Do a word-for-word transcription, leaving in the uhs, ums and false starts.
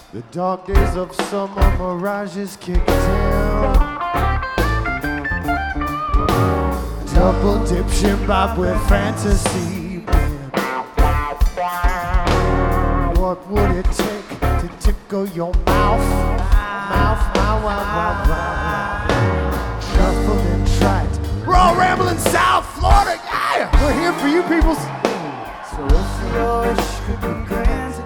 The dark days of summer mirages kicked in. Double dip ship with fantasy. What would it take to tickle your mouth? Mouth, mouth, mouth, mouth, mouth. Shuffle and trite. We're all rambling South Florida, yeah! We're here for you peoples. So if your wish could be granted,